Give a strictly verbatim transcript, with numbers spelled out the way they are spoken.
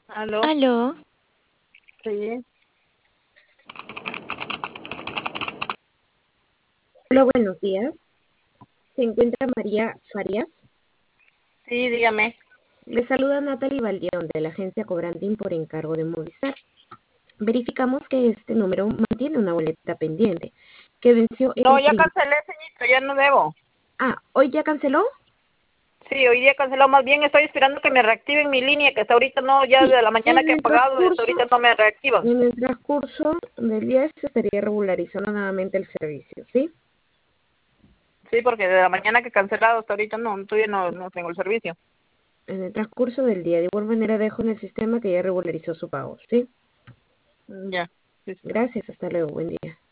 Aló, Aló, sí, Hola, buenos días. Se encuentra María Farias. sí, dígame. Le saluda Natalie Valdeón de la agencia Cobrantín por encargo de Movistar. Verificamos que este número mantiene una boleta pendiente que venció No, el ya primero. cancelé, señorito, ya no debo. Ah, ¿hoy ya canceló? Sí, hoy día canceló, más bien estoy esperando que me reactiven mi línea, que hasta ahorita no, ya Sí, de la mañana en que he el pagado, hasta transcurso, ahorita no me reactivan. en el transcurso del día se estaría regularizando nuevamente el servicio, ¿sí? Sí, porque de la mañana que he cancelado hasta ahorita no, todavía no, no tengo el servicio. En el transcurso del día. De igual manera dejo en el sistema que ya regularizó su pago, ¿sí? Ya, sí, sí. Gracias, hasta luego, buen día.